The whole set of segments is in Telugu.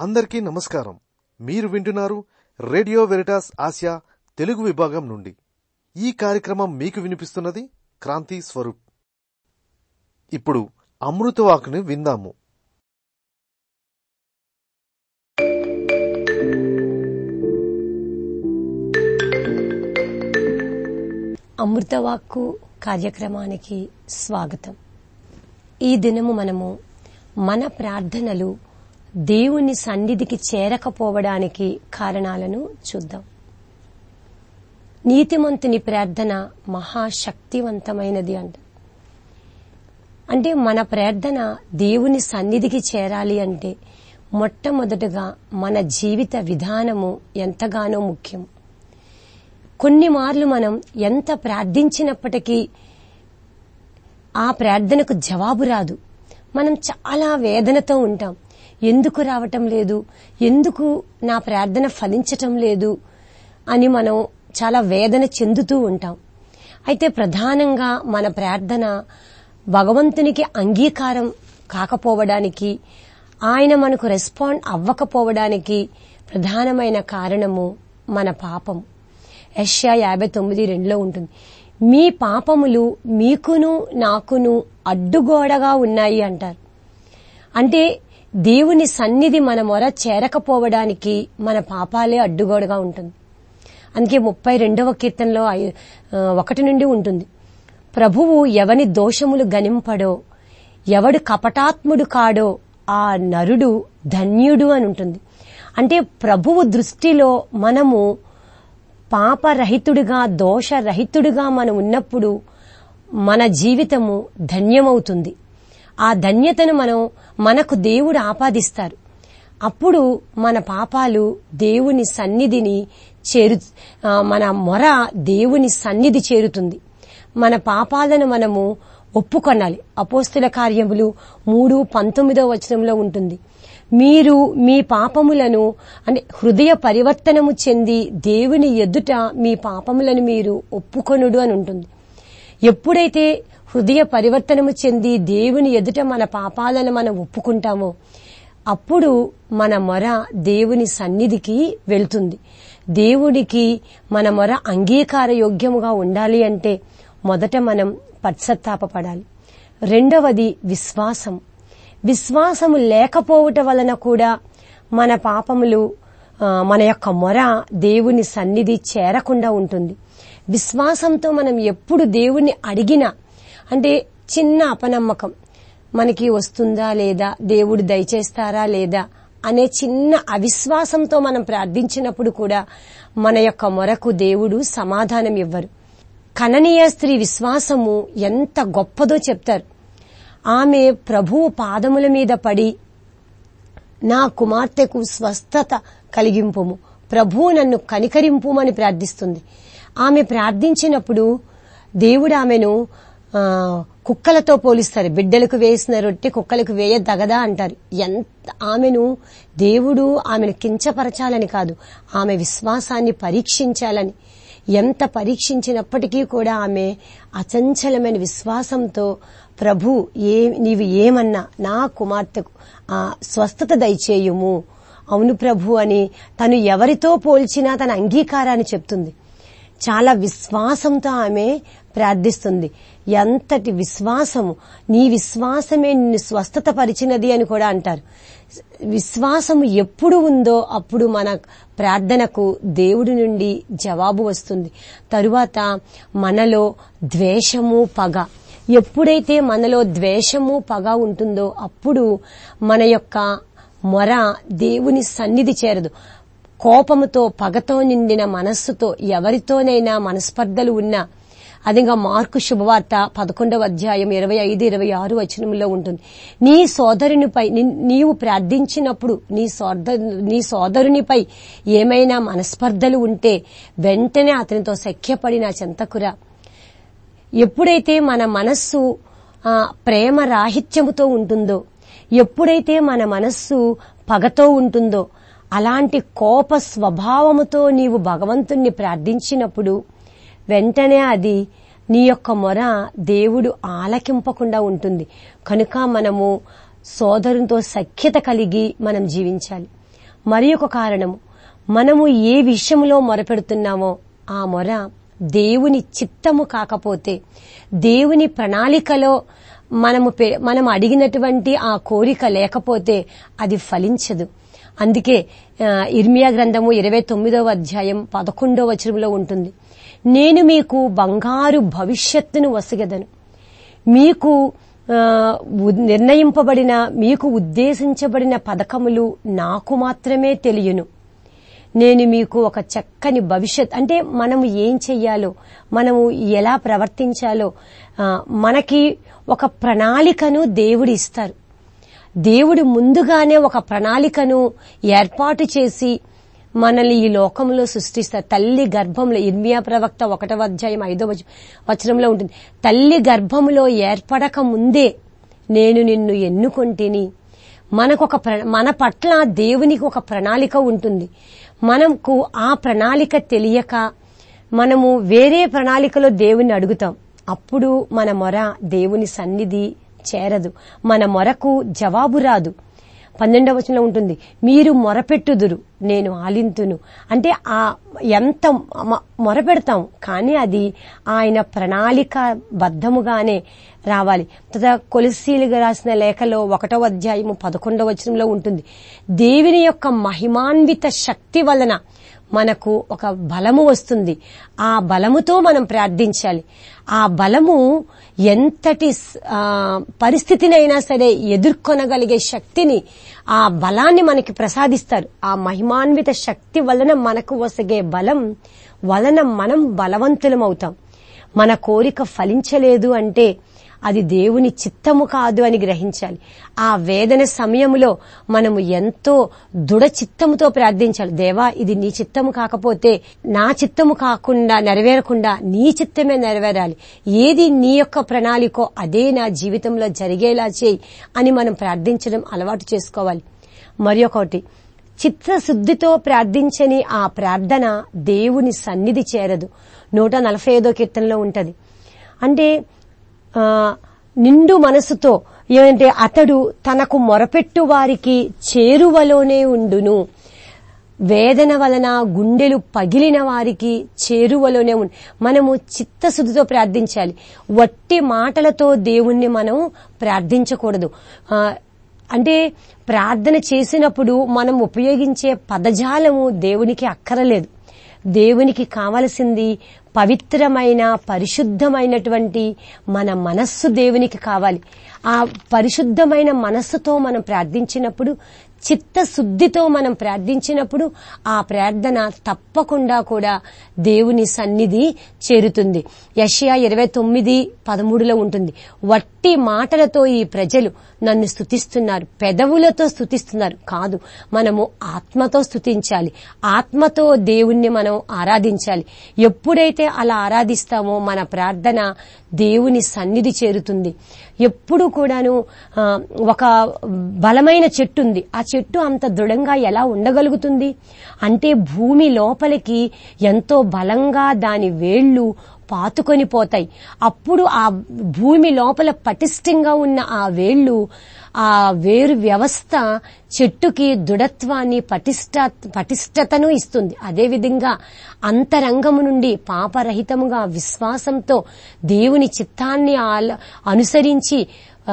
అందరికీ నమస్కారం. మీరు వింటున్నారు రేడియో వెరిటాస్ ఆసియా తెలుగు విభాగం నుండి. ఈ కార్యక్రమం మీకు వినిపిస్తున్నది క్రాంతి స్వరూప్. ఇప్పుడు అమృతవాకుని విందాము. అమృతవాక్కు కార్యక్రమానికి స్వాగతం. ఈ దినము మనము మన ప్రార్థనలు దేవుని సన్నిధికి చేరకపోవడానికి కారణాలను చూద్దాం. నీతిమంతుని ప్రార్థన మహాశక్తివంతమైనది అంటే మన ప్రార్థన దేవుని సన్నిధికి చేరాలి అంటే మొట్టమొదటగా మన జీవిత విధానము ఎంతగానో ముఖ్యం. కొన్ని మార్లు మనం ఎంత ప్రార్థించినప్పటికీ ఆ ప్రార్థనకు జవాబు రాదు. మనం చాలా వేదనతో ఉంటాం. ఎందుకు రావటం లేదు, ఎందుకు నా ప్రార్థన ఫలించటం లేదు అని మనం చాలా వేదన చెందుతూ ఉంటాం. అయితే ప్రధానంగా మన ప్రార్థన భగవంతునికి అంగీకారం కాకపోవడానికి, ఆయన మనకు రెస్పాండ్ అవ్వకపోవడానికి ప్రధానమైన కారణము మన పాపం. యెషయా 59:2 ఉంటుంది, మీ పాపములు మీకును నాకును అడ్డుగోడగా ఉన్నాయి అంటారు. అంటే దేవుని సన్నిధి మన మొర చేరకపోవడానికి మన పాపాలే అడ్డుగోడగా ఉంటుంది. అందుకే 32వ కీర్తనలో 1 నుండి ఉంటుంది, ప్రభువు ఎవని దోషములు గనింపడో, ఎవడు కపటాత్ముడు కాడో ఆ నరుడు ధన్యుడు అని ఉంటుంది. అంటే ప్రభువు దృష్టిలో మనము పాపరహితుడిగా, దోషరహితుడిగా మనం ఉన్నప్పుడు మన జీవితము ధన్యమవుతుంది. ఆ ధన్యతను మనకు దేవుడు ఆపాదిస్తారు. అప్పుడు మన పాపాలు దేవుని సన్నిధిని మన మొర దేవుని సన్నిధి చేరుతుంది. మన పాపాలను మనము ఒప్పుకొనాలి. అపోస్తుల కార్యములు 3:19 ఉంటుంది, మీరు మీ పాపములను అంటే హృదయ పరివర్తనము చెంది దేవుని ఎదుట మీ పాపములను మీరు ఒప్పుకొనుడు అని ఉంటుంది. ఎప్పుడైతే హృదయ పరివర్తనము చెంది దేవుని ఎదుట మన పాపాలను మనం ఒప్పుకుంటామో అప్పుడు మన మొర దేవుని సన్నిధికి వెళ్తుంది. దేవుడికి మన మొర అంగీకార యోగ్యముగా ఉండాలి అంటే మొదట మనం పశ్చాత్తాపపడాలి. రెండవది విశ్వాసం. విశ్వాసము లేకపోవటం వలన కూడా మన పాపములు, మన యొక్క మొర దేవుని సన్నిధి చేరకుండా ఉంటుంది. విశ్వాసంతో మనం ఎప్పుడు దేవుణ్ణి అడిగినా, అంటే చిన్న అపనమ్మకం, మనకి వస్తుందా లేదా, దేవుడు దయచేస్తారా లేదా అనే చిన్న అవిశ్వాసంతో మనం ప్రార్థించినప్పుడు కూడా మన యొక్క మొరకు దేవుడు సమాధానం ఇవ్వరు. కననీయ స్త్రీ విశ్వాసము ఎంత గొప్పదో చెప్తారు. ఆమె ప్రభువు పాదముల మీద పడి, నా కుమార్తెకు స్వస్థత కలిగింపుము, ప్రభువు నన్ను కనికరింపుమని ప్రార్థిస్తుంది. ఆమె ప్రార్థించినప్పుడు దేవుడు ఆమెను కుక్కలతో పోలిస్తారు. బిడ్డలకు వేసిన రొట్టె కుక్కలకు వేయదగదా అంటారు. దేవుడు ఆమెను కించపరచాలని కాదు, ఆమె విశ్వాసాన్ని పరీక్షించాలని. ఎంత పరీక్షించినప్పటికీ కూడా ఆమె అచంచలమైన విశ్వాసంతో, ప్రభు నీవు ఏమన్నా నా కుమార్తెకు స్వస్థత దయచేయుము, అవును ప్రభు అని తను ఎవరితో పోల్చినా తన అంగీకారాన్ని చెప్తుంది. చాలా విశ్వాసంతో ఆమె ప్రార్థిస్తుంది. ఎంతటి విశ్వాసము! నీ విశ్వాసమే నిన్ను స్వస్థత పరిచినది అని కూడా అంటారు. విశ్వాసము ఎప్పుడు ఉందో అప్పుడు మన ప్రార్థనకు దేవుడి నుండి జవాబు వస్తుంది. తరువాత మనలో ద్వేషము, పగ. ఎప్పుడైతే మనలో ద్వేషము, పగ ఉంటుందో అప్పుడు మన యొక్క మొర దేవుని సన్నిధి చేరదు. కోపముతో, పగతో నిండిన మనస్సుతో ఎవరితోనైనా మనస్పర్ధలు ఉన్నా, అదిగా మార్కు శుభవార్త 11:25-26 ఉంటుంది, నీ సోదరునిపై నీవు ప్రార్థించినప్పుడు నీ సోదరునిపై ఏమైనా మనస్పర్ధలు ఉంటే వెంటనే అతనితో సఖ్యపడి నా చెంతకురా. ఎప్పుడైతే మన మనస్సు ప్రేమ రాహిత్యముతో ఉంటుందో, ఎప్పుడైతే మన మనస్సు పగతో ఉంటుందో, అలాంటి కోప స్వభావముతో నీవు భగవంతుణ్ణి ప్రార్థించినప్పుడు వెంటనే అది నీ యొక్క మొర దేవుడు ఆలకింపకుండా ఉంటుంది. కనుక మనము సోదరునితో సఖ్యత కలిగి మనం జీవించాలి. మరి ఒక కారణము, మనము ఏ విషయంలో మొరపెడుతున్నామో ఆ మొర దేవుని చిత్తము కాకపోతే, దేవుని ప్రణాళికలో మనం అడిగినటువంటి ఆ కోరిక లేకపోతే అది ఫలించదు. అందుకే ఇర్మియా గ్రంథము 29వ అధ్యాయం 11వ వచనంలో ఉంటుంది, నేను మీకు బంగారు భవిష్యత్తును వసగెదను, మీకు నిర్ణయింపబడిన, మీకు ఉద్దేశించబడిన పథకములు నాకు మాత్రమే తెలియను. నేను మీకు ఒక చక్కని భవిష్యత్, అంటే మనము ఏం చెయ్యాలో, మనము ఎలా ప్రవర్తించాలో మనకి ఒక ప్రణాళికను దేవుడు ఇస్తారు. దేవుడు ముందుగానే ఒక ప్రణాళికను ఏర్పాటు చేసి మనల్ని ఈ లోకంలో సృష్టిస్తారు. తల్లి గర్భంలో, ఇర్మియా ప్రవక్త 1వ అధ్యాయం 5వ వచనంలో ఉంటుంది, తల్లి గర్భంలో ఏర్పడక ముందే నేను నిన్ను ఎన్నుకొంటిని. మన పట్ల దేవునికి ఒక ప్రణాళిక ఉంటుంది. మనకు ఆ ప్రణాళిక తెలియక మనము వేరే ప్రణాళికలో దేవుని అడుగుతాం. అప్పుడు మన మొర దేవుని సన్నిధి చేరదు, మన మొరకు జవాబు రాదు. 12వ వచనంలో ఉంటుంది, మీరు మొరపెట్టుదురు నేను ఆలింతును. అంటే ఎంత మొరపెడతాం, కానీ అది ఆయన ప్రణాళిక బద్ధముగానే రావాలి. కొలస్సీలకు రాసిన లేఖలో 1వ అధ్యాయము 11వ వచనంలో ఉంటుంది, దేవుని యొక్క మహిమాన్విత శక్తి వలన మనకు ఒక బలము వస్తుంది. ఆ బలముతో మనం ప్రార్థించాలి. ఆ బలము ఎంతటి పరిస్థితినైనా సరే ఎదుర్కొనగలిగే శక్తిని, ఆ బలాన్ని మనకి ప్రసాదిస్తారు. ఆ మహిమాన్విత శక్తి వలన మనకు వసగే బలం వలన మనం బలవంతులమవుతాం. మన కోరిక ఫలించలేదు అంటే అది దేవుని చిత్తము కాదు అని గ్రహించాలి. ఆ వేదన సమయంలో మనము ఎంతో దృఢ చిత్తముతో ప్రార్థించాలి. దేవా, ఇది నీ చిత్తము కాకపోతే, నా చిత్తము కాకుండా నెరవేరకుండా నీ చిత్తమే నెరవేరాలి. ఏది నీ యొక్క ప్రణాళికో అదే నా జీవితంలో జరిగేలా చేయి అని మనం ప్రార్థించడం అలవాటు చేసుకోవాలి. మరి ఒకటి, చిత్తశుద్ధితో ప్రార్థించని ఆ ప్రార్థన దేవుని సన్నిధి చేరదు. 145వ కీర్తనలో ఉంటది. అంటే నిండు మనసుతో, ఏమంటే అతడు తనకు మొరపెట్టు వారికి చేరువలోనే ఉండును. వేదన వలన గుండెలు పగిలిన వారికి చేరువలోనే ఉండు. మనము చిత్తశుద్ధితో ప్రార్థించాలి. వట్టి మాటలతో దేవుణ్ణి మనం ప్రార్థించకూడదు. అంటే ప్రార్థన చేసినప్పుడు మనం ఉపయోగించే పదజాలము దేవునికి అక్కరలేదు. దేవునికి కావలసింది పవిత్రమైన, పరిశుద్ధమైనటువంటి మన మనస్సు దేవునికి కావాలి. ఆ పరిశుద్ధమైన మనస్సుతో మనం ప్రార్థించినప్పుడు, చిత్తశుద్ధితో మనం ప్రార్థించినప్పుడు ఆ ప్రార్థన తప్పకుండా కూడా దేవుని సన్నిధి చేరుతుంది. యెషయా 29:13లో ఉంటుంది, వట్టి మాటలతో ఈ ప్రజలు నన్ను స్తుతిస్తున్నారు, పెదవులతో స్తుతిస్తున్నారు కాదు, మనము ఆత్మతో స్తుతించాలి. ఆత్మతో దేవుణ్ణి మనం ఆరాధించాలి. ఎప్పుడైతే అలా ఆరాధిస్తామో మన ప్రార్థన దేవుని సన్నిధి చేరుతుంది. ఎప్పుడు కూడాను ఒక బలమైన చెట్టు ఉంది, ఆ చెట్టు అంత దృఢంగా ఎలా ఉండగలుగుతుంది అంటే భూమి లోపలికి ఎంతో బలంగా దాని వేళ్లు పాతుకొని పోతాయి. అప్పుడు ఆ భూమి లోపల పటిష్టంగా ఉన్న ఆ వేళ్లు, ఆ వేరు వ్యవస్థ చెట్టుకి దృఢత్వాన్ని, పటిష్టతను ఇస్తుంది. అదేవిధంగా అంతరంగము నుండి పాపరహితముగా విశ్వాసంతో దేవుని చిత్తాన్ని అనుసరించి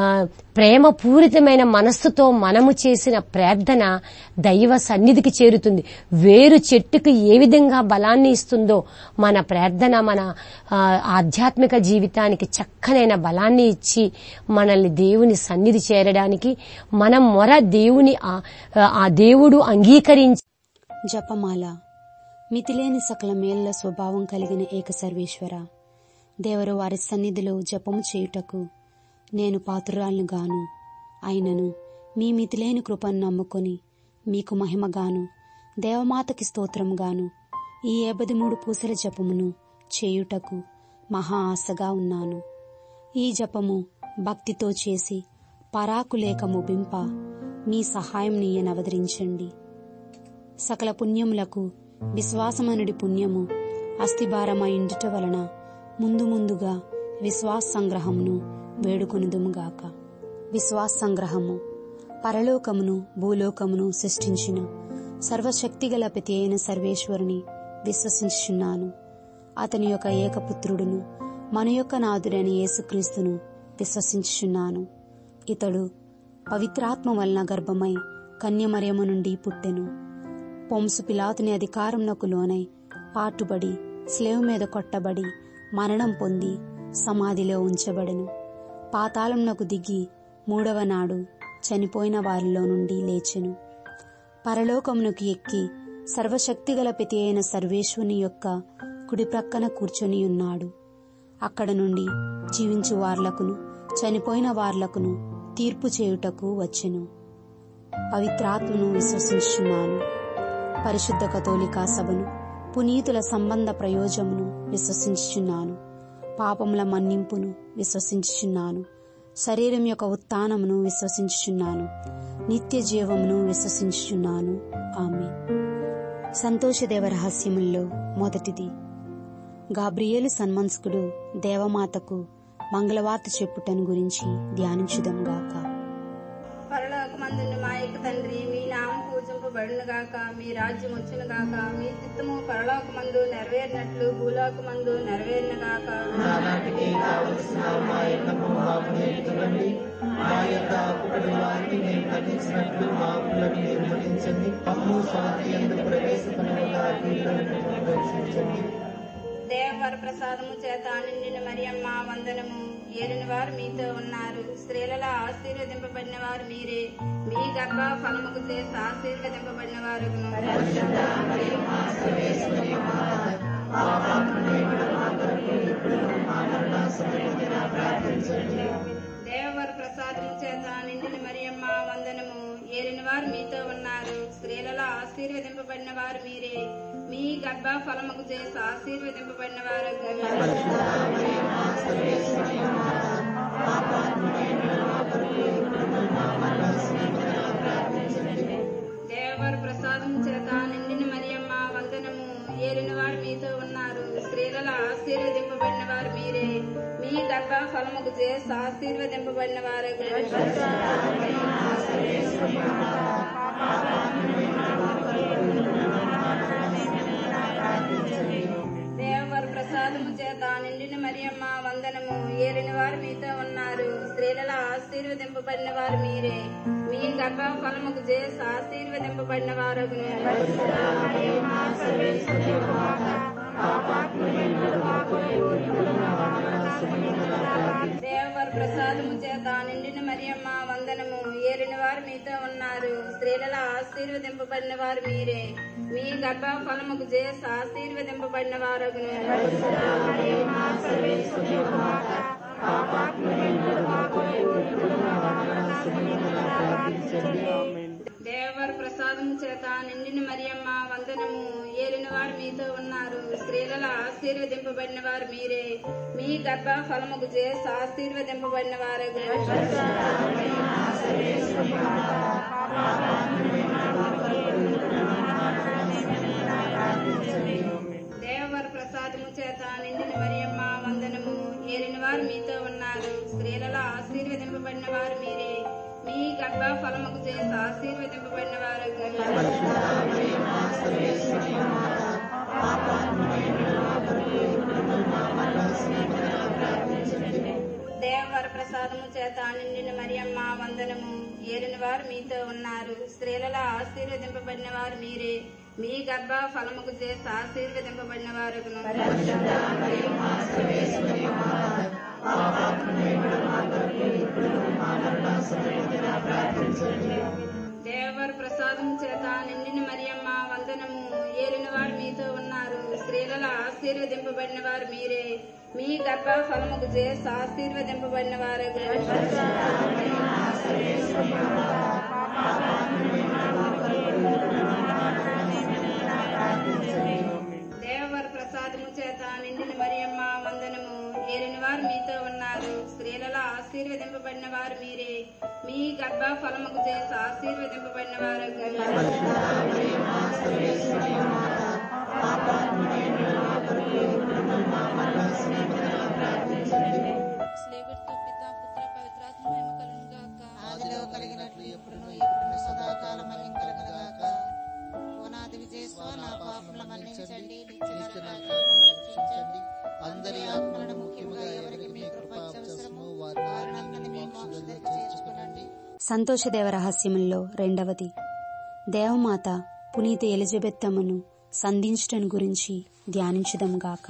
ప్రేమపూరితమైన మనస్సుతో మనము చేసిన ప్రార్థన దైవ సన్నిధికి చేరుతుంది. వేరు చెట్టుకు ఏ విధంగా బలాన్ని ఇస్తుందో మన ప్రార్థన మన ఆధ్యాత్మిక జీవితానికి చక్కనైన బలాన్ని ఇచ్చి మనల్ని దేవుని సన్నిధి చేరడానికి మన మొర దేవుని ఆ దేవుడు అంగీకరించి. జపమాల. మితిలేని సకల మేళ్ల స్వభావం కలిగిన ఏక సర్వేశ్వర, దేవరు వారి సన్నిధిలో జపము చేయుటకు నేను పాత్రురాలను గాను, అయినను మీ మితిలేని కృపను నమ్ముకొని మీకు మహిమగాను, దేవమాతకి స్తోత్రముగాను ఈ 53 పూసల జపమును చేయుటకు మహా ఆశగా ఉన్నాను. ఈ జపము భక్తితో చేసి పరాకులేక ముగింప మీ సహాయం నీయనవదరించండి. సకల పుణ్యములకు విశ్వాసమనుడి పుణ్యము అస్థిభారమైండుట వలన ముందుగా విశ్వాస సంగ్రహమును వేడుకొనుదుముగాక. విశ్వాస సంగ్రహము. పరలోకమును భూలోకమును సృష్టించిన సర్వశక్తిగల ప్రతి అయిన సర్వేశ్వరుని విశ్వసించుచున్నాను. అతని యొక్క ఏకపుత్రుడును మన యొక్క నాథుడైన యేసుక్రీస్తును విశ్వసించుచున్నాను. ఇతడు పవిత్రాత్మ వలన గర్భమై కన్యమరియము నుండి పుట్టెను. పొంసు పిలాతుని అధికారంనకు లోనై పాటుబడి స్లేవ్ మీద కొట్టబడి మరణం పొంది సమాధిలో ఉంచబడెను. పాతాళంనకు దిగి 3వ నాడు చనిపోయిన వారిలో నుండి లేచెను. పరలోకమునకు ఎక్కి సర్వశక్తిగల ప్రతి అయిన సర్వేశ్వరుని యొక్క కుడి ప్రక్కన కూర్చొని ఉన్నాడు. అక్కడ నుండి జీవించు వార్లకును చనిపోయిన వార్లకును తీర్పు చేయుటకు వచ్చెను. పవిత్రాత్మను విశ్వసించుచున్నాను. పరిశుద్ధ కథోలికా సభను, పునీతుల సంబంధ ప్రయోజమును విశ్వసించుచున్నాను. పాపముల మన్నింపును విశ్వసించుచున్నాను. శరీరం యొక్క ఉత్థానమును విశ్వసించుచున్నాను. నిత్య జీవమును విశ్వసించుచున్నాను. ఆమేన్. సంతోషదేవ రహస్యముల్లో మొదటిది, గాబ్రియేలు సన్మంస్కుడు దేవమాతకు మంగళవార్త చెప్పుటను గురించి ధ్యానించుదాం గాక. పరలోకమందున్న మా యొక్క తండ్రి, మీ నామం పూజింపబడును గాక, మీ రాజ్యం వచ్చును గాక, మీ చిత్తము పరలోకమందు నెరవేరినట్లు భూలోకమందు నెరవేరును గాక. నానాటికి కావలసిన మా యజ్ఞము మాకు నేర్చుకోండి. మా యొక్క అప్పుడటి వారిని మేము తగ్గించినట్లు మా అప్పులను నిర్మూలించండి. మమ్ము శాంతి యందు ప్రవేశపడగా రక్షించండి. దేవవర ప్రసాదము చేత నిండిన మరియమ్మ వందనము. ఏలిన వారు మీతో ఉన్నారు. స్త్రీలలో ఆశీర్వదింపబడిన వారు మీరే. మీ గర్భ ఫలముకు చేసి ఆశీర్వదింపబడిన వారు. దేవవర ప్రసాదము చేత నిండిన మరియమ్మ వందనము. ఏలిన వారు మీతో ఉన్నారు. స్త్రీలలో ఆశీర్వదింపబడిన వారు మీరే. మీ గర్భ ఫలముకు చేసి ఆశీర్వదింపబడిన వారు. దేవవర ప్రసాదం చేత నిండిన మరియమ్మ వందనము. ఏలిన వారు మీతో ఉన్నారు. స్త్రీలలో ఆశీర్వదింపబడిన వారు మీరే. మీ గర్భ ఫలముకు చేసి ఆశీర్వదింపబడిన వారు. దేవవర ప్రసాదము చేత నిండిన మరియమ్మ వందనము. ఏలిన వారు మీతో ఉన్నారు. స్త్రీలలో ఆశీర్వదింపబడిన వారు మీరే. మీ గర్భ ఫలముకు చేసి ఆశీర్వదింపబడిన వారు. దేవవర ప్రసాదము చేత నిండిన మరియమ్మ వందనము. ఏలిన వారు మీతో ఉన్నారు. స్త్రీలలో ఆశీర్వదింపబడిన వారు మీరే. మీ గర్భ ఫలముకు చేసి ఆశీర్వదింపబడిన వారు. దేవవర ప్రసాదము చేత నిండిన మరియమ్మ వందనము. ఏలిన వారు మీతో ఉన్నారు. స్త్రీలలో ఆశీర్వదింపబడిన వారు మీరే. మీ గర్భ ఫలముకు చేసి ఆశీర్వదింపబడిన వారు. దేవవర ప్రసాదము చేత నిండిన మరియమ్మ వందనము. ఏలిన వారు మీతో ఉన్నారు. స్త్రీలలో ఆశీర్వదింపబడిన వారు మీరే. మీ గర్భ ఫలముకు చేసి ఆశీర్వదింపబడిన వారు. దేవవర ప్రసాదము చేత నిండిన మరియమ్మ వందనము. ఏలిన వారు మీతో ఉన్నారు. స్త్రీలలో ఆశీర్వదింపబడిన వారు మీరే. మీ గర్భ ఫలముకు చేసి ఆశీర్వదింపబడిన వారు. దేవవర ప్రసాదము చేత నిండిన మరియమ్మ వందనము. ఏలిన వారు మీతో ఉన్నారు. స్త్రీలలో ఆశీర్వదింపబడిన వారు మీరే. మీ గర్భ ఫలముకు చేసి ఆశీర్వదింపబడిన వారు. దేవవర ప్రసాదము చేత నిండిన మరియమ్మ వందనము. ఏలిన వారు మీతో ఉన్నారు. స్త్రీలలో ఆశీర్వదింపబడిన వారు మీరే. మీ గర్భ ఫలముకు చేసి ఆశీర్వదింపబడిన వారు. స్లేవర్తో పిత పుత్ర పవిత్రాత్మ మహిమ కలుగును గాక. ఆదిలో కలిగినట్లు ఎప్పుడును ఎప్పుడును సదాకాలం కలుగును గాక. మన్నించండి. నిత్య నామమున రక్షించండి. అందరి ఆత్మలను ముఖ్యముగా ఎవరికి మీ కృప అవసరమో వారిని మీ మోక్షంలో చేర్చుకోనండి. సంతోషదేవ రహస్యముల్లో రెండవది, దేవమాత పునీత ఎలిజబెత్తమ్మను సంధించటం గురించి ధ్యానించుదాం గాక.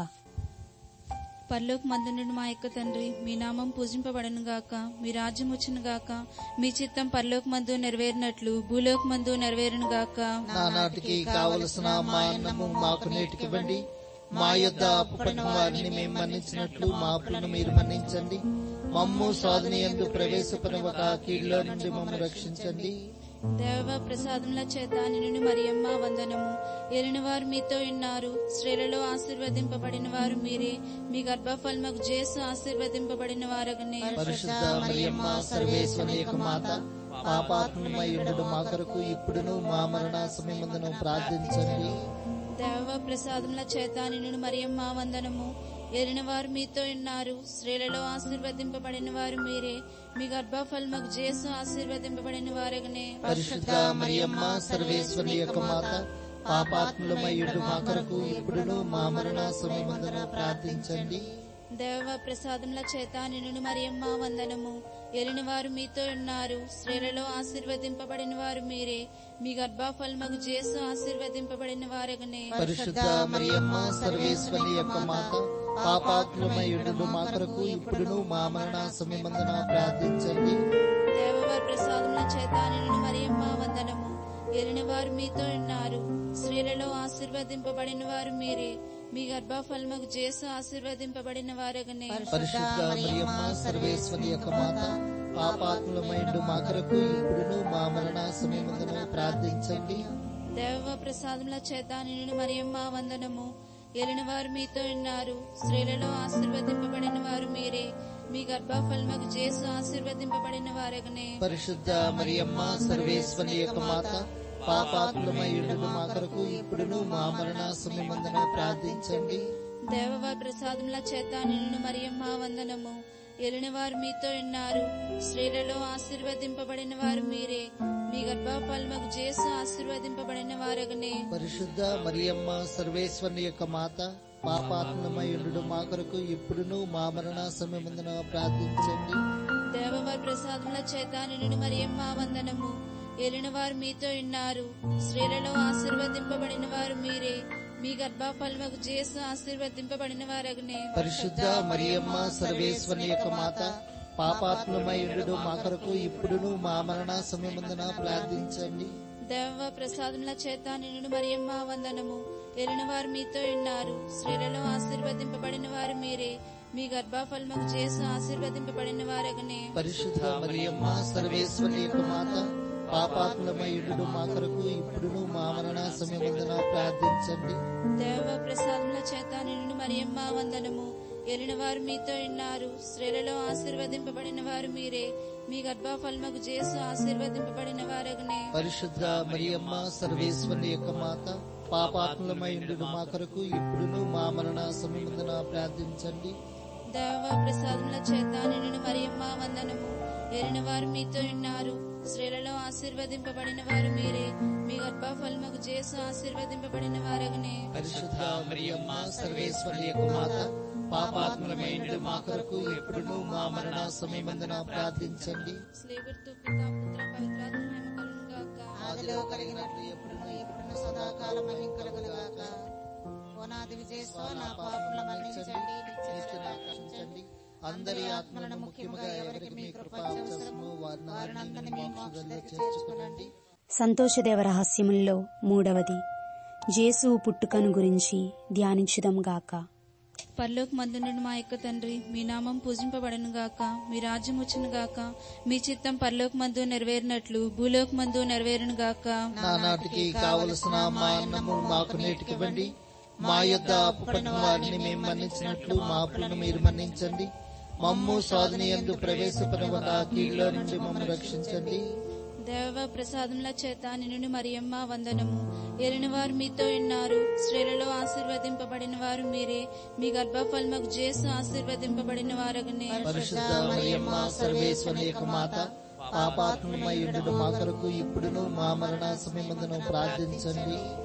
పరలోకమందునున్న మా యొక్క తండ్రి, మీ నామం పూజింపబడను గాక, మీ రాజ్యం వచ్చును గాక, మీ చిత్తం పరలోకమందు నెరవేరినట్లు భూలోకమందు నెరవేరును గాక. నానాటికి కావలసిన మా అన్నము మాకు నేటికివ్వండి. మా యొద్ద అప్పుపడిన వారిని మేము మన్నించినట్లు మా అప్పులను మీరు మన్నించండి. మమ్ము శోధన యందు ప్రవేశపడవక కీడులో నుండి మమ్మల్ని రక్షించండి. దేవ ప్రసాదముల చేత నిన్ను మరియమ్మ వందనము. ఏలిన వారు మీతో ఉన్నారు, స్త్రీలలో ఆశీర్వదింపబడిన వారు మీరే, మీ గర్భఫలముకు జేసు ఆశీర్వదింపబడిన వారగనే. పరిశుద్ధ మరియమ్మ సర్వేశ్వరి యొక్క మాత, పాపాత్మమై ఉండుట మా కొరకు ఇప్పుడును మా మరణ సమయమందును ప్రార్థించండి. దేవ ప్రసాదముల చేత నిన్ను మరియమ్మ వందనము. ఏలిన వారు మీతో ఉన్నారు, స్త్రీలలో ఆశీర్వదింపబడిన వారు మీరే, మీ గర్భఫలముకు జేసు ఆశీర్వదింపబడిన వారగనే. పరిశుద్ధ మరియమ్మ సర్వేశ్వరి యొక్క మాత, పాపాత్ములమై ఉండు మా కొరకు ఇప్పుడును మా మరణ సమయమందున ప్రార్థించండి. దేవ ప్రసాదముల చేత నిన్ను మరియమ్మ వందనము. ఏలిన వారు మీతో ఉన్నారు, స్త్రీలలో ఆశీర్వదింపబడిన వారు మీరే, మీ గర్భఫలముకు జేసు ఆశీర్వదింపబడిన వారగనే. పరిశుద్ధ మరియమ్మ సర్వేశ్వరి యొక్క మాత, పాపాత్ములమై ఉండు మా కొరకు ఇప్పుడును మా మరణ సమయమందున ప్రార్థించండి. దేవవారి ప్రసాదముల చేత నిన్ను మరియమ్మ వందనము. ఏలిన వారు మీతో ఉన్నారు, స్త్రీలలో ఆశీర్వదింపబడిన వారు మీరే, మీ గర్భఫలముకు జేసు ఆశీర్వదింపబడిన వారగనే. పరిశుద్ధ మరియమ్మ సర్వేశ్వరి యొక్క మాత, పాపాత్ములమై ఉండు మా కొరకు ఇప్పుడును మా మరణ సమయమందున ప్రార్థించండి. దేవ ప్రసాదముల చేత నిన్ను మరియమ్మ వందనము. ఏలిన వారు మీతో ఉన్నారు, స్త్రీలలో ఆశీర్వదింపబడిన వారు మీరే, మీ గర్భఫలముకు జేసు ఆశీర్వదింపబడిన వారగనే. పరిశుద్ధ మరియమ్మ సర్వేశ్వరి యొక్క మాత, పాపాత్ములమై ఉండు మా కొరకు ఇప్పుడును మా మరణ సమయమందున ప్రార్థించండి. దేవవారి ప్రసాదముల చేత నిన్ను మరియమ్మ వందనము. ఏలిన వారు మీతో ఉన్నారు, స్త్రీలలో ఆశీర్వదింపబడిన వారు మీరే, మీ గర్భఫలముకు జేసు ఆశీర్వదింపబడిన వారగనే. పరిశుద్ధ మరియమ్మ సర్వేశ్వరి యొక్క మాత, పాపాత్ములమై ఉండు మా కొరకు ఇప్పుడును మా మరణ సమయమందున ప్రార్థించండి. దేవవారి ప్రసాదముల చేత నిన్ను మరియమ్మ వందనము. ఏలిన వారు మీతో ఉన్నారు, స్త్రీలలో ఆశీర్వదింపబడిన వారు మీరే, మీ గర్భఫలముకు జేసు ఆశీర్వదింపబడిన వారగనే. పరిశుద్ధ మరియమ్మ సర్వేశ్వరి యొక్క మాత, పాపాత్ములమై ఉండు మా కొరకు ఇప్పుడును మా మరణ సమయమందున ప్రార్థించండి. దేవ ప్రసాదముల చేత నిన్ను మరియమ్మ వందనము. ఏలిన వారు మీతో ఉన్నారు, స్త్రీలలో ఆశీర్వదింపబడిన వారు మీరే, మీ గర్భఫలముకు జేసు ఆశీర్వదింపబడిన వారగనే. పరిశుద్ధ మరియమ్మ సర్వేశ్వరి యొక్క మాత, పాపాత్ములమై ఉండు మా కొరకు ఇప్పుడును మా మరణ సమయమందున ప్రార్థించండి. దేవ ప్రసాదముల చేత నిన్ను మరియమ్మ వందనము. ఏలిన వారు మీతో ఉన్నారు, స్త్రీలలో ఆశీర్వదింపబడిన వారు మీరే, మీ గర్భఫలముకు జేసు ఆశీర్వదింపబడిన వారగనే. పరిశుద్ధ మరియమ్మ సర్వేశ్వరి యొక్క మాత, పాపాత్ములమై ఉండు మా కొరకు ఇప్పుడును మా మరణ సమయమందున ప్రార్థించండి. దేవ ప్రసాదముల చేత నిన్ను మరియమ్మ వందనము. ఏలిన వారు మీతో ఉన్నారు, స్త్రీలలో ఆశీర్వదింపబడిన వారు మీరే, మీ గర్భఫలముకు జేసు ఆశీర్వదింపబడిన వారగనే. పరిశుద్ధ మరియమ్మ సర్వేశ్వరి యొక్క మాత, పాపాత్ములమై ఉండు మా కొరకు ఇప్పుడును మా మరణ సమయమందున ప్రార్థించండి. స్లేగుర్తు పితా పుత్ర పవిత్రాత్మ మహిమ కలుగును గాక. ఆదిలో కలిగినట్లు ఎప్పుడును ఇప్పుడును సదాకాలం మహిమ కలుగును గాక. ఓనాది విజయస్వ నా పాపముల మన్నించండి, నిత్య రక్షించండి. అందరి ఆత్మలను ముఖ్యముగా ఎవరికి మీ కృప అవసరమో వారిని మీ మోక్షంలో చేర్చుకోనండి. సంతోషదేవ రహస్యముల్లో మూడవది, జేసు పుట్టుకను గురించి ధ్యానించుదాం గాక. పరలోకమందునున్న మా యొక్క తండ్రి, మీ నామం పూజింపబడను గాక, మీ రాజ్యం వచ్చును గాక, మీ చిత్తం పరలోకమందు నెరవేరినట్లు భూలోకమందు నెరవేరును గాక. నానాటికి కావలసిన మా అన్నము మాకు నేటికివ్వండి. మా యొద్ద అప్పుపడిన వారిని మేము మన్నించినట్లు మా అప్పులను మీరు మన్నించండి. మమ్ము శోధన యందు ప్రవేశపడవక కీడులో నుండి మమ్మల్ని రక్షించండి. దేవ ప్రసాదముల చేత నిన్ను మరియమ్మ వందనము. ఏలిన వారు మీతో ఉన్నారు, స్త్రీలలో ఆశీర్వదింపబడిన వారు మీరే, మీ గర్భఫలముకు జేసు ఆశీర్వదింపబడిన వారగనే. పరిశుద్ధ మరియమ్మ సర్వేశ్వరి యొక్క మాత, పాపాత్ములమై ఉండు మా కొరకు ఇప్పుడును మా మరణ సమయమందున ప్రార్థించండి.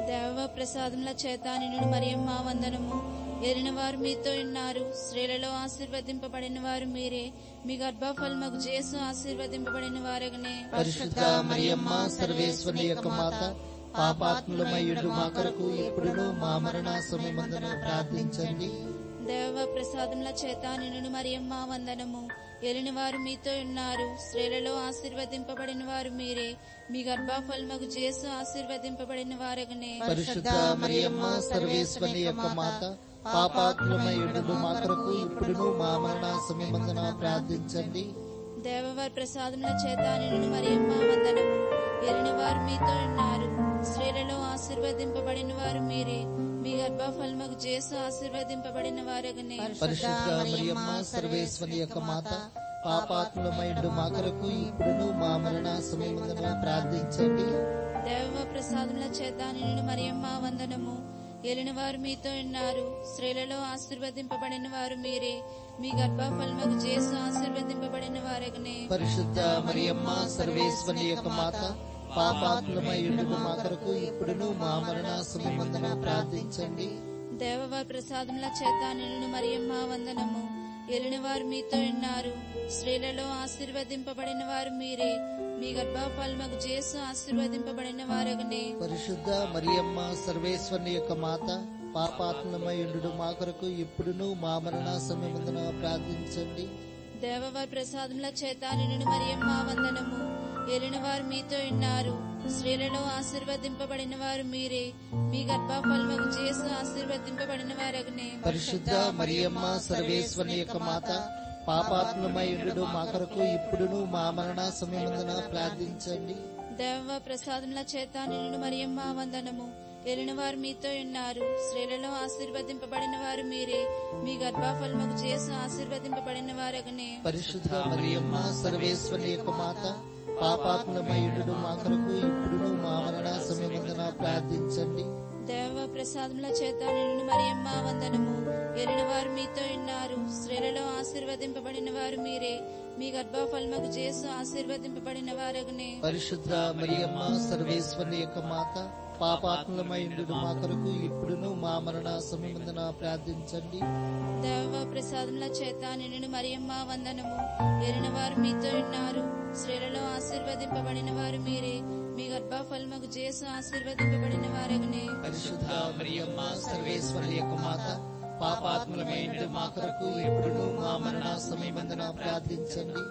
దేవ ప్రసాదముల చేత నిన్ను మరియమ్మ వందనము. ఏలిన వారు మీతో ఉన్నారు, స్త్రీలలో ఆశీర్వదింపబడిన వారు మీరే. మీ గర్భఫలముగు యేసు ఆశీర్వదింపబడిన వారగనే. పరిశుద్ధ మరియమ్మ సర్వేశ్వరి యొక్క మాత, పాపాత్ములమయ్యుండు మా కొరకు ఇప్పుడును మా మరణ సమయమందున ప్రార్థించండి. దేవ ప్రసాదముల చేత నిన్ను మరియమ్మ వందనము. ఏలిన వారు మీతో ఉన్నారు, స్త్రీలలో ఆశీర్వదింపబడిన వారు మీరే. మీ గర్భఫలముగు యేసు ఆశీర్వదింపబడిన వారగనే. పరిశుద్ధ మరియమ్మ సర్వేశ్వరి యొక్క మాత, పాపాత్ములమయ్యుండు మా కొరకు ఇప్పుడును మా మరణ సమయమందున ప్రార్థించండి. దేవవారి ప్రసాదముల చేత నిన్ను మరియమ్మ వందనము. ఏలిన వారు మీతో ఉన్నారు, స్త్రీలలో ఆశీర్వదింపబడిన వారు మీరే. మీ గర్భఫలముగు యేసు ఆశీర్వదింపబడిన వారగనే. పరిశుద్ధ మరియమ్మ సర్వేశ్వరి యొక్క మాత, పాపాత్ములమయ్యుండు మా కొరకు ఇప్పుడును మా మరణ సమయమందున ప్రార్థించండి. దేవ ప్రసాదముల చేత నిన్ను మరియమ్మ వందనము. ఏలిన వారు మీతో ఉన్నారు, స్త్రీలలో ఆశీర్వదింపబడిన వారు మీరే. మీ గర్భఫలముగు యేసు ఆశీర్వదింపబడిన వారగనే. పరిశుద్ధ మరియమ్మ సర్వేశ్వరి యొక్క మాత, పాపాత్ములమయ్యుండు మా కొరకు ఇప్పుడును మా మరణ సమయమందున ప్రార్థించండి. దేవవారి ప్రసాదముల చేత నిన్ను మరియమ్మ వందనము. ఏలిన వారు మీతో ఉన్నారు, స్త్రీలలో ఆశీర్వదింపబడిన వారు మీరే. మీ గర్భఫలముగు యేసు ఆశీర్వదింపబడిన వారగనే. పరిశుద్ధ మరియమ్మ సర్వేశ్వరి యొక్క మాత, పాపాత్ములమయ్యుండు మా కొరకు ఇప్పుడును మా మరణ సమయమందున ప్రార్థించండి. దేవవారి ప్రసాదముల చేత నిన్ను మరియమ్మ వందనము. ఏలిన వారు మీతో ఉన్నారు, స్త్రీలలో ఆశీర్వదింపబడిన వారు మీరే. మీ గర్భఫలముగు యేసు ఆశీర్వదింపబడిన వారగనే. పరిశుద్ధ మరియమ్మ సర్వేశ్వరి యొక్క మాత, పాపాత్ములమయ్యుండు మా కొరకు ఇప్పుడును మా మరణ సమయమందున ప్రార్థించండి. దేవ ప్రసాదముల చేత నిన్ను మరియమ్మ వందనము. ఏలిన వారు మీతో ఉన్నారు, స్త్రీలలో ఆశీర్వదింపబడిన వారు మీరే. మీ గర్భఫలముగు యేసు ఆశీర్వదింపబడిన వారగనే. పరిశుద్ధ మరియమ్మ సర్వేశ్వరి యొక్క మాత, పాపాత్ములమయ్యుండు మా కొరకు ఇప్పుడును మా మరణ సమయమందున ప్రార్థించండి. దేవ ప్రసాదముల చేత నిన్ను మరియమ్మ వందనము. ఏలిన వారు మీతో ఉన్నారు, స్త్రీలలో ఆశీర్వదింపబడిన వారు మీరే. మీ గర్భఫలముగు యేసు ఆశీర్వదింపబడిన వారగనే. పరిశుద్ధ మరియమ్మ సర్వేశ్వరి యొక్క మాత, పాపాత్ములమయ్యుండు మా కొరకు ఇప్పుడును మా మరణ సమయమందున ప్రార్థించండి. దేవ ప్రసాదముల చేత నిన్ను మరియమ్మ వందనము. ఏలిన వారు మీతో ఉన్నారు, స్త్రీలలో ఆశీర్వదింపబడిన వారు మీరే. మీ గర్భఫలముగు యేసు ఆశీర్వదింపబడిన వారగనే. పరిశుద్ధ మరియమ్మ సర్వేశ్వరి యొక్క మాత, పాపాత్ములమయ్యుండు మా కొరకు ఇప్పుడును మా మరణ సమయమందున ప్రార్థించండి.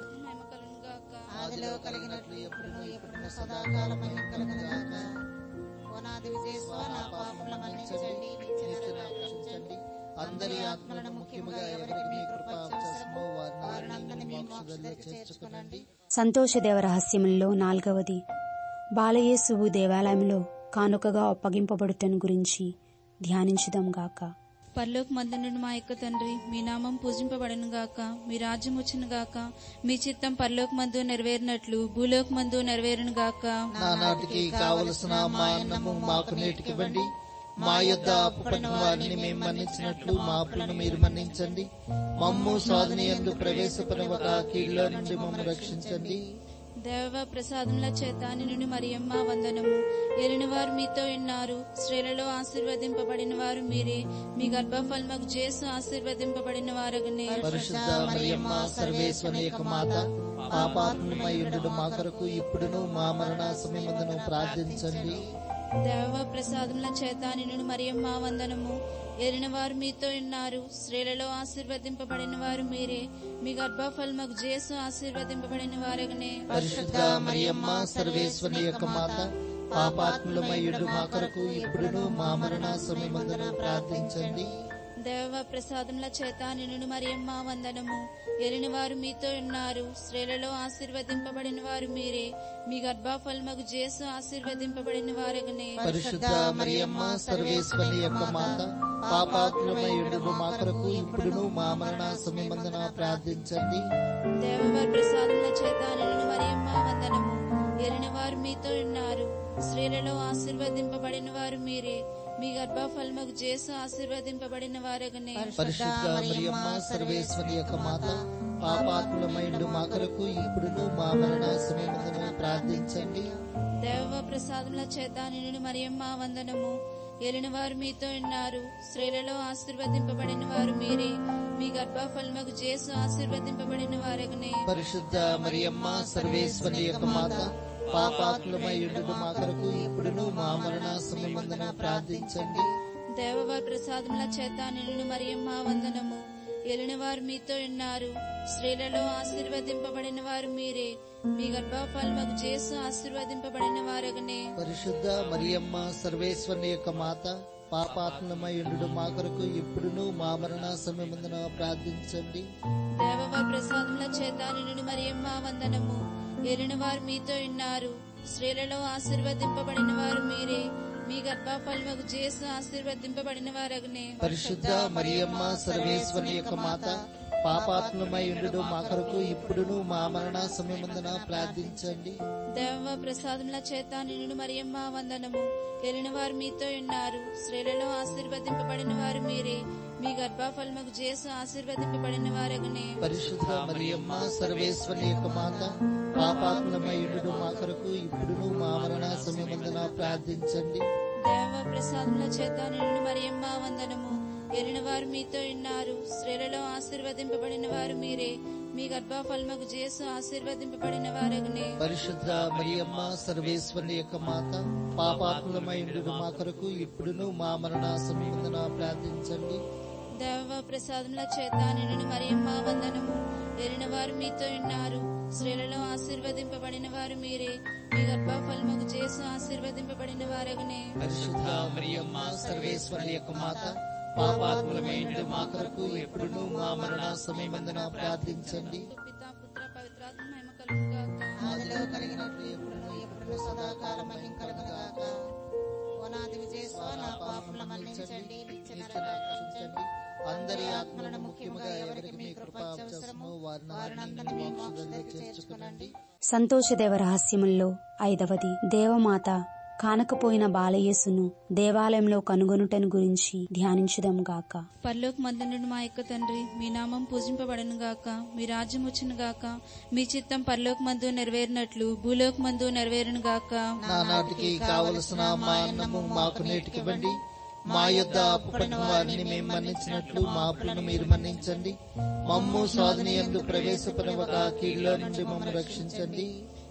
ఆదిలో కలిగినట్లు ఎప్పుడును ఎప్పుడును సదాకాలం కలుగుగాక. ఓనాది విజయస్వ నా పాపముల మన్నించండి, నిత్య రక్షించండి. అందరి ఆత్మలను ముఖ్యముగా ఎవరికి మీ కృప అవసరమో వారిని మీ మోక్షంలో చేర్చుకొనండి. సంతోషదేవ రహస్యములలో 4వది, బాలయేసువు దేవాలయంలో కానుకగా అప్పగింపబడుటను గురించి ధ్యానించుదాం గాక. పరలోకమందునున్న మా యొక్క తండ్రి, మీ నామం పూజింపబడను గాక. మీ రాజ్యం వచ్చును గాక. మీ చిత్తం పరలోకమందు నెరవేరినట్లు భూలోకమందు నెరవేరును గాక. నానాటికి కావలసిన మా అన్నము మాకు నేటికివ్వండి. మా యొద్ద అప్పుపడిన వారిని మేము మన్నించినట్లు మా అప్పులను మీరు మన్నించండి. మమ్ము శోధనయందు ప్రవేశపడవక కీడులో నుండి మమ్ము రక్షించండి. దేవ ప్రసాదముల చేత నిన్ను మరియమ్మ వందనము. ఏలిన వారు మీతో ఉన్నారు, స్త్రీలలో ఆశీర్వదింపబడిన వారు మీరే. మీ గర్భఫలముగు యేసు ఆశీర్వదింపబడిన వారగనే. పరిశుద్ధ మరియమ్మ సర్వేశ్వరి యొక్క మాత, పాపాత్ములమయ్యుండు మా కొరకు ఇప్పుడును మా మరణ సమయమందున ప్రార్థించండి. దేవ ప్రసాదముల చేత నిన్ను మరియమ్మ వందనము. ఏలిన వారు మీతో ఉన్నారు, స్త్రీలలో ఆశీర్వదింపబడిన వారు మీరే. మీ గర్భఫలముగు యేసు ఆశీర్వదింపబడిన వారగనే. పరిశుద్ధ మరియమ్మ సర్వేశ్వరి యొక్క మాత, పాపాత్ములమయ్యుండు మా కొరకు ఇప్పుడును మా మరణ సమయమందున ప్రార్థించండి. దేవ ప్రసాదముల చేత నిన్ను మరియమ్మ వందనము. ఏలిన వారు మీతో ఉన్నారు, స్త్రీలలో ఆశీర్వదింపబడిన వారు మీరే. మీ గర్భఫలముగు యేసు ఆశీర్వదింపబడిన వారగనే. పరిశుద్ధ మరియమ్మ సర్వేశ్వరి యొక్క మాత, పాపాత్ములమయ్యుండు మా కొరకు ఇప్పుడును మా మరణ సమయమందున ప్రార్థించండి. దేవవారి ప్రసాదముల చేత నిన్ను మరియమ్మ వందనము. ఏలిన వారు మీతో ఉన్నారు, స్త్రీలలో ఆశీర్వదింపబడిన వారు మీరే. మీ గర్భఫలముగు యేసు ఆశీర్వదింపబడిన వారగనే. పరిశుద్ధ మరియమ్మ సర్వేశ్వరి యొక్క మాత, పాపాత్ములమయ్యుండు మా కొరకు ఇప్పుడును మా మరణ సమయమందున ప్రార్థించండి. దేవ ప్రసాదముల చేత నిన్ను మరియమ్మ వందనము. ఏలిన వారు మీతో ఉన్నారు, స్త్రీలలో ఆశీర్వదింపబడిన వారు మీరే. మీ గర్భఫలముగు యేసు ఆశీర్వదింపబడిన వారగనే. పరిశుద్ధ మరియమ్మ సర్వేశ్వరి యొక్క మాత, పాపాత్ములమైయుండుము మా కొరకు ఇప్పుడును మా మరణ సమయమందున ప్రార్థించండి. దేవవారి ప్రసాదముల చేత నిన్ను మరియమ్మ వందనము. ఏలిన వారు మీతో ఉన్నారు, స్త్రీలలో ఆశీర్వదింపబడిన వారు మీరే. మీ గర్భఫలముగు యేసు ఆశీర్వదింపబడిన వారగనే. పరిశుద్ధ మరియమ్మ సర్వేశ్వరి యొక్క మాత, పాపాత్ములమైయుండుము మా కొరకు ఇప్పుడును మా మరణ సమయమందున ప్రార్థించండి. దేవవారి ప్రసాదముల చేత నిన్ను మరియమ్మ వందనము. ఏలిన వారు మీతో ఉన్నారు, స్త్రీలలో ఆశీర్వదింపబడిన వారు మీరే. మీ గర్భఫలముగు యేసు ఆశీర్వదింపబడిన వారగనే. పరిశుద్ధ మరియమ్మ సర్వేశ్వరి యొక్క మాత, పాపాత్ములమైయుండుము మా కొరకు ఇప్పుడును మా మరణ సమయమందున ప్రార్థించండి. దేవవారి ప్రసాదముల చేత నిన్ను మరియమ్మ వందనము. ఏలిన వారు మీతో ఉన్నారు, స్త్రీలలో ఆశీర్వదింపబడిన వారు మీరే. మీ గర్భఫలముగు యేసు ఆశీర్వదింపబడిన వారగనే. పరిశుద్ధ మరియమ్మ సర్వేశ్వరి యొక్క మాత, పాపాత్ములమైయుండుము మా కొరకు ఇప్పుడును మా మరణ సమయమందున ప్రార్థించండి. దేవవారి ప్రసాదముల చేత నిన్ను మరియమ్మ వందనము. ఏలిన వారు మీతో ఉన్నారు, స్త్రీలలో ఆశీర్వదింపబడిన వారు మీరే. మీ గర్భఫలముగు యేసు ఆశీర్వదింపబడిన వారగనే. పరిశుద్ధ మరియమ్మ సర్వేశ్వరి యొక్క మాత, పాపాత్ములమైయుండుము మా కొరకు ఇప్పుడును మా మరణ సమయమందున ప్రార్థించండి. దేవవారి ప్రసాదముల చేత నిన్ను మరియమ్మ వందనము. ఏలిన వారు మీతో ఉన్నారు, స్త్రీలలో ఆశీర్వదింపబడిన వారు మీరే. మీ గర్భఫలముగు యేసు ఆశీర్వదింపబడిన వారగనే. పరిశుద్ధ మరియమ్మ సర్వేశ్వరి యొక్క మాత, పాపాత్ములమైయుండుము మా కొరకు ఇప్పుడును మా మరణ సమయమందున ప్రార్థించండి. పితా పుత్ర పవిత్రాత్మ మహిమ కలుగుగాక. ఆదిలో కలిగినట్లు ఎప్పుడును ఎప్పుడును సదాకాలం మహిమ కలుగుగాక. ఓనాది విజయస్వ నా పాపములను మన్నించండి, నిత్య నరకాగ్ని రక్షించండి. అందరి ఆత్మలను ముఖ్యముగా ఎవరికి మీ కృప అవసరమో వారిని మీ మోక్షంలోకి చేర్చుకునండి. సంతోషదేవ రహస్యముల్లో 5వది, దేవమాత కానకపోయిన బాలయేసును దేవాలయంలో కనుగొనుటను గురించి ధ్యానించుదాం గాక. పరలోకమందున్న మా యొక్క తండ్రి, మీ నామం పూజింపబడను గాక. మీ రాజ్యం వచ్చును గాక. మీ చిత్తం పరలోకమందు నెరవేరినట్లు భూలోకమందు నెరవేరును గాక. నానాటికి కావలసిన మా అన్నము మాకు నేటికివ్వండి. మా యొద్ద అప్పుపడిన వారిని మేము మన్నించినట్లు మా అప్పులను మీరు మన్నించండి. మమ్ము శోధన యందు ప్రవేశపడవక కీడులో నుండి మమ్ము రక్షించండి.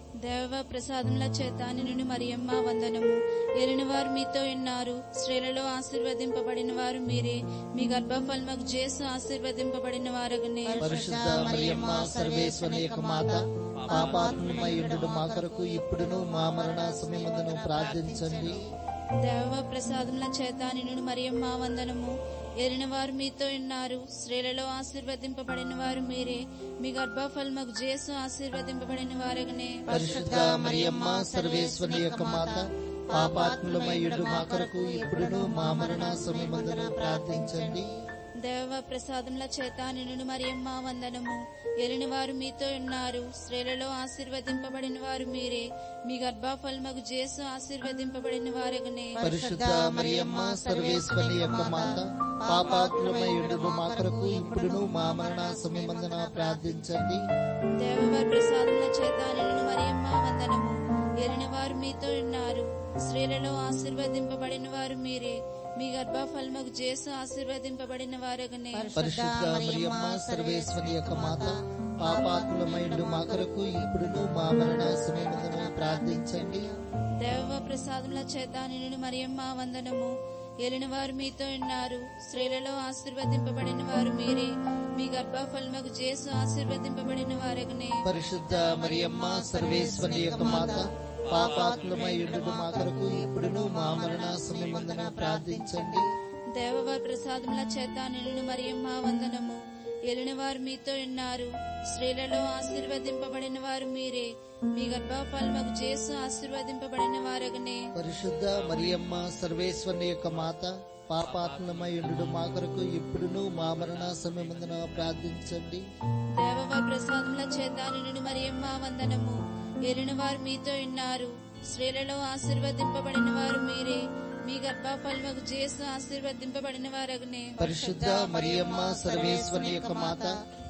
దేవ ప్రసాదముల చేత నిన్ను మరియమ్మ వందనము. ఏలిన వారు మీతో ఉన్నారు, స్త్రీలలో ఆశీర్వదింపబడిన వారు మీరే. మీ గర్భఫలముగు యేసు ఆశీర్వదింపబడిన వారగనే. పరిశుద్ధ మరియమ్మ సర్వేశ్వరి యొక్క మాత, పాపాత్ములమైయుండుము మా కొరకు ఇప్పుడును మా మరణ సమయమందున ప్రార్థించండి. దేవ ప్రసాదముల చేత నిన్ను మరియమ్మ వందనము. ఏలిన వారు మీతో ఉన్నారు, స్త్రీలలో ఆశీర్వదింపబడిన వారు మీరే. మీ గర్భఫలముగు యేసు ఆశీర్వదింపబడిన వారగనే. పరిశుద్ధ మరియమ్మ సర్వేశ్వరి యొక్క మాత, పాపాత్ములమైయుండుము మా కొరకు ఇప్పుడును మా మరణ సమయమందున ప్రార్థించండి. దేవ ప్రసాదముల చేత నిన్ను మరియమ్మ వందనము. ఏలిన వారు మీతో ఉన్నారు, స్త్రీలలో ఆశీర్వదింపబడిన వారు మీరే. మీ గర్భఫలముగు యేసు ఆశీర్వదింపబడిన వారగనే. పరిశుద్ధ మరియమ్మ సర్వేశ్వరి యొక్క మాత, పాపాత్ములమైయుండుము మా కొరకు ఇప్పుడును మా మరణ సమయమందున ప్రార్థించండి. దేవవారి ప్రసాదముల చేత నిన్ను మరియమ్మ వందనము. ఏలిన వారు మీతో ఉన్నారు, స్త్రీలలో ఆశీర్వదింపబడిన వారు మీరే. మీ గర్భఫలముగు యేసు ఆశీర్వదింపబడిన వారగనే. పరిశుద్ధ మరియమ్మ సర్వేశ్వరి యొక్క మాత, పాపాత్ములమైయుండుము మా కొరకు ఇప్పుడును మా మరణ సమయమందున ప్రార్థించండి. దేవ ప్రసాదముల చేత నిన్ను మరియమ్మ వందనము. ఏలిన వారు మీతో ఉన్నారు, స్త్రీలలో ఆశీర్వదింపబడిన వారు మీరే. మీ గర్భఫలముగు యేసు ఆశీర్వదింపబడిన వారగనే. పరిశుద్ధ మరియమ్మ సర్వేశ్వరి యొక్క మాత, పాపాత్ములమైయుండుము మా కొరకు ఇప్పుడును మా మరణ సమయమందున ప్రార్థించండి. దేవవారి ప్రసాదముల చేత నిన్ను మరియమ్మ వందనము. ఏలిన వారు మీతో ఉన్నారు, స్త్రీలలో ఆశీర్వదింపబడిన వారు మీరే. మీ గర్భఫలముగు యేసు ఆశీర్వదింపబడిన వారగనే. పరిశుద్ధ మరియమ్మ సర్వేశ్వరి యొక్క మాత, పాపాత్ములమైయుండుము మా కొరకు ఇప్పుడును మా మరణ సమయమందున ప్రార్థించండి. దేవవారి ప్రసాదముల చేత నిన్ను మరియమ్మ వందనము. ఏలిన వారు మీతో ఉన్నారు, స్త్రీలలో ఆశీర్వదింపబడిన వారు మీరే. మీ గర్భఫలముగు యేసు ఆశీర్వదింపబడిన వారగనే. పరిశుద్ధ మరియమ్మ సర్వేశ్వరి యొక్క మాత,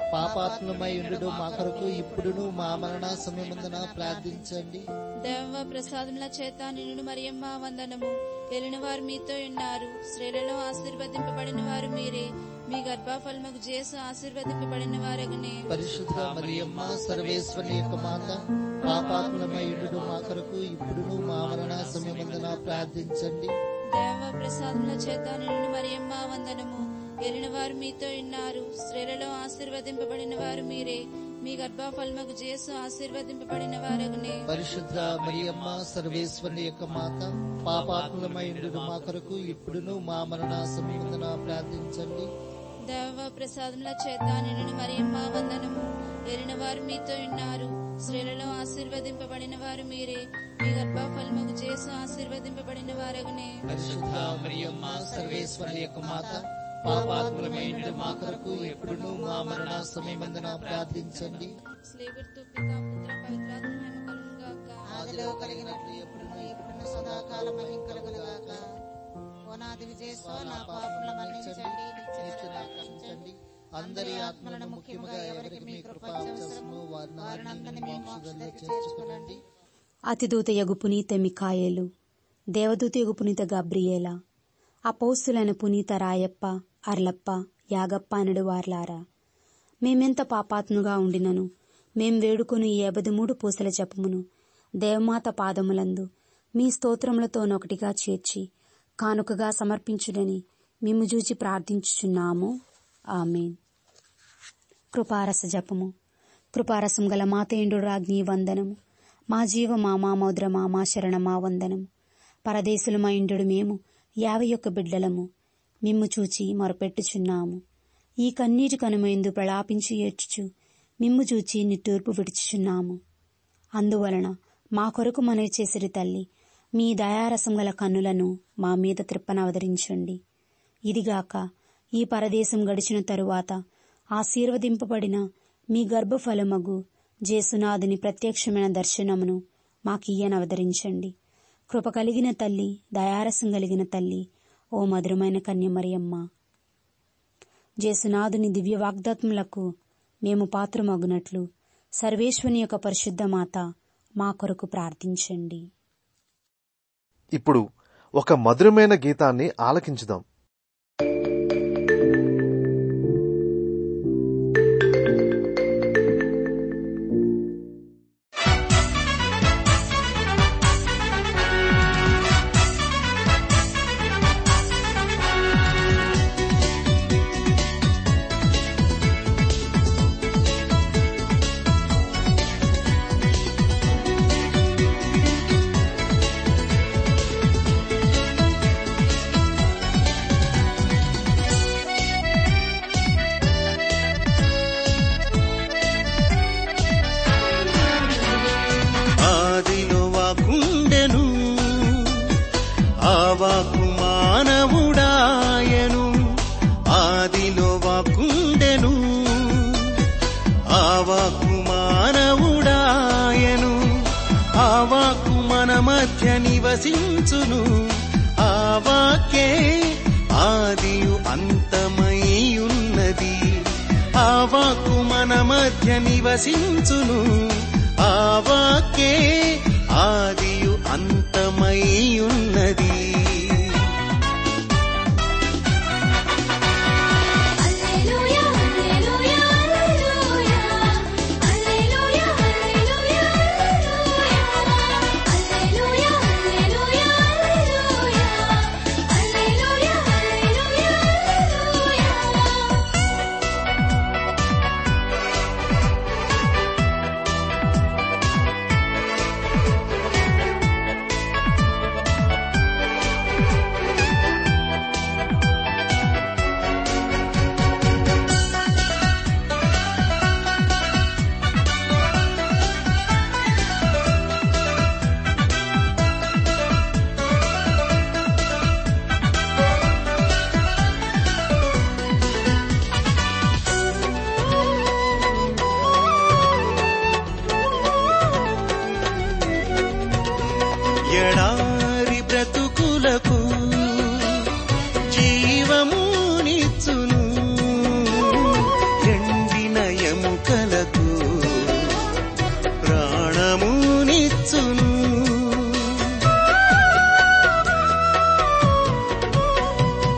పాపాత్మమై ఉండు మా కొరకు ఇప్పుడును మా మరణ సమయమందున ప్రార్థించండి. దేవ ప్రసాదముల చేత నిన్ను మరియమ్మ వందనము. ఏలిన వారు మీతో ఉన్నారు, స్త్రీలలో ఆశీర్వదింపబడిన వారు మీరే. మీ గర్భఫలముకు జేసు ఆశీర్వదింపబడిన వారగనే. పరిశుద్ధ మరియమ్మ సర్వేశ్వరి యొక్క మాత, పాపాత్మమై ఉండు మా కొరకు ఇప్పుడును మా మరణ సమయమందున ప్రార్థించండి. దేవ ప్రసాదముల చేత నిన్ను మరియమ్మ వందనము. ఏలిన వారు మీతో ఉన్నారు, స్త్రీలలో ఆశీర్వదింపబడిన వారు మీరే. మీ గర్భఫలముకు జేసు ఆశీర్వదింపబడిన వారగనే. పరిశుద్ధ మరియమ్మ సర్వేశ్వరి యొక్క మాత, పాపాత్మలమై ఉండు మా కొరకు ఇప్పుడును మా మరణ సమయమందున ప్రార్థించండి. దేవ ప్రసాదముల చేత నిన్ను మరియమ్మ వందనము. ఏలిన వారు మీతో ఉన్నారు, స్త్రీలలో ఆశీర్వదింపబడిన వారు మీరే. మీ గర్భఫలముకు జేసు ఆశీర్వదింపబడిన వారగనే. పరిశుద్ధ మరియమ్మ సర్వేశ్వరి యొక్క మాత, పాపాత్మలమై ఉండు మా కొరకు ఇప్పుడును మా మరణ సమయమందున ప్రార్థించండి. స్లేవర్తు పితా పుత్ర పవిత్రాత్మ మహిమ కలుగును గాక. ఆదిలో కలిగినట్లు ఎప్పుడును ఎప్పుడును సదాకాలం మహిమ కలుగును గాక. ఓ నా దివిజేశ్వ నా పాపముల మన్నించండి, నిత్య రక్షించండి. అందరి ఆత్మలను ముఖ్యముగా ఎవరికి మీ కృప అవసరమో వారిని మీ మోక్షంలోకి చేర్చుకొనండి. అతిదూత యగు పునీత మిఖాయేలు, దేవదూత యగు పునీత గబ్రియేల, అపొస్తలులైన పునీత రాయప్ప, అర్లప్ప, యాగప్ప అనడు వార్లారా, మేమెంత పాపాత్ముగా ఉండినను మేం వేడుకొని ఈ 53 పూసల జపమును దేవమాత పాదములందు మీ స్తోత్రములతోనొకటిగా చేర్చి కానుకగా సమర్పించుడని మేము చూచి ప్రార్థించుచున్నాము. ఆమేన్. కృపారస జపము. కృపారసం గల మాతేండు రాజ్ఞి వందనము. మా జీవమా, మా మౌద్రమా, మా శరణమా వందనము. పరదేశులమా ఇండు మేము 51 బిడ్డలము మిమ్ము చూచి మొరపెట్టుచున్నాము. ఈ కన్నీటి కనుమయందు ప్రలాపించి ఏడ్చుచు మిమ్ము చూచి నిట్టూర్పు విడుచుచున్నాము. అందువలన మా కొరకు మనవి చేసిరి తల్లి, మీ దయారసం గల కన్నులను మా మీద త్రిప్పనవదరించండి. ఇదిగాక ఈ పరదేశం గడిచిన తరువాత ఆశీర్వదింపబడిన మీ గర్భఫలమగు జేసునాథుని ప్రత్యక్షమైన దర్శనమును మాకియ్యనవదరించండి. కృప కలిగిన తల్లి, దయారసం కలిగిన తల్లి, ఓ మధురమైన కన్యమరియమ్మ, జేసునాథుని దివ్య వాగ్దాత్ములకు మేము పాత్రమగునట్లు సర్వేశ్వని యొక్క పరిశుద్ధ మాత మా కొరకు ప్రార్థించండి. ఇప్పుడు ఒక మధురమైన గీతాన్ని ఆలకించుదాం. వాకు మానవుడాయను, ఆదిలో వాకుండెను, ఆ వాకు మానవుడాయను, ఆ వాకు మన మధ్య నివసించును, ఆ వాక్యే ఆదియు అంతమై ఉన్నది, ఆ వాకు మన మధ్య నివసించును, ఆ వాక్యే ఆదియు అంతమై ఉన్నది.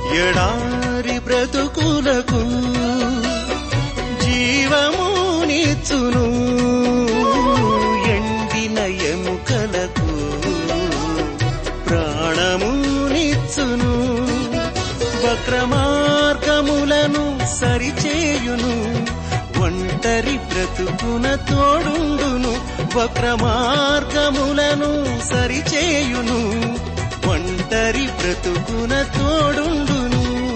ఎడారి బ్రతుకులకు జీవమునిచ్చును, ఎండిన ఎముకలకు ప్రాణమునిచ్చును, వక్రమార్గములను సరిచేయును, ఒంటరి బ్రతుకున తోడుండును, వక్రమార్గములను సరిచేయును, ఒంటరి బ్రతుకున తోడుండును.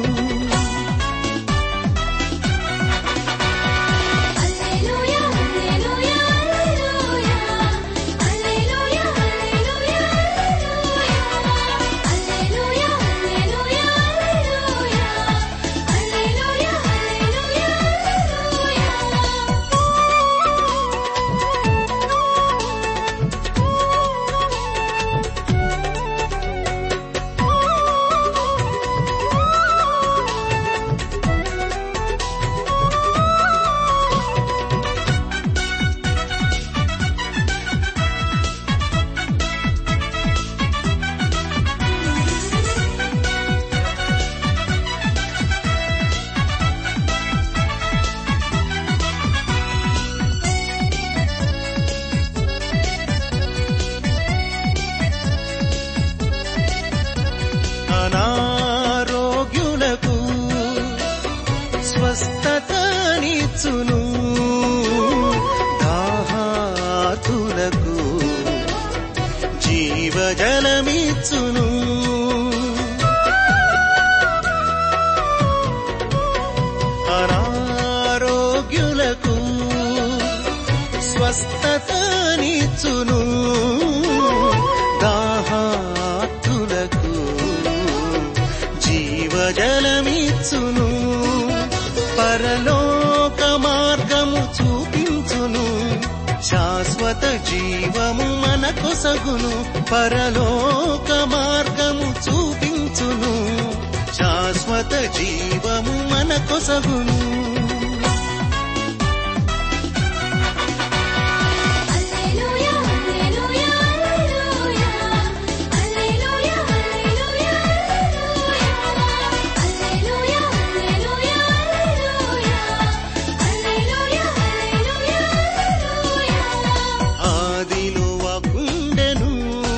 అనారోగ్యులకు స్వస్థతనిచ్చును, దాహాతులకు జీవజలమిచ్చును, అనారోగ్యులకు స్వస్థతనిచ్చును, దాహాతులకు జీవజలమిచ్చును, పరలోక మార్గము చూపించును, శాశ్వత జీవము మనకొసగును, పరలోక మార్గము చూపించును, శాశ్వత జీవము మనకొసగును. ఆదిలో వాకుండెను,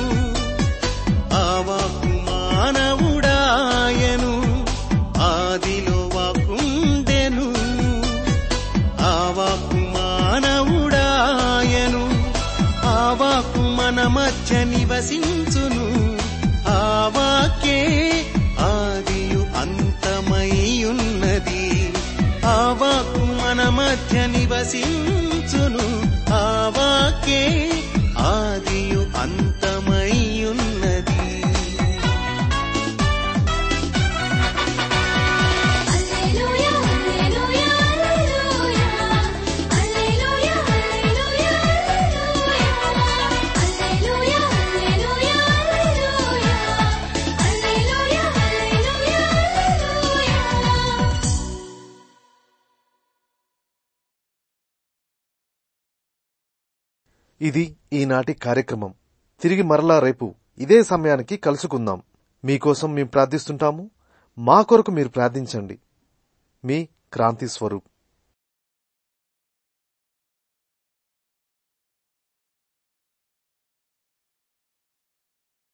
ఆ వాక్కు మానవుడాయెను, ఆదిలో వాకుండెను, ఆ వాక్కు మానవుడాయెను, ఆ వాక్కు మన మధ్య నివసించును, ఆ వాక్యే ఆదియు అంతమయ్యున్నది, ఆ వాక్కు మన మధ్య నివసించును, ఆ వాక్యే ఆదియు అంతమయ్యున్నది. ఇది ఈనాటి కార్యక్రమం. తిరిగి మరలా రేపు ఇదే సమయానికి కలుసుకుందాం. మీకోసం మేము ప్రార్థిస్తుంటాము. మా కొరకు మీరు ప్రార్థించండి. మీ క్రాంతి స్వరూప్.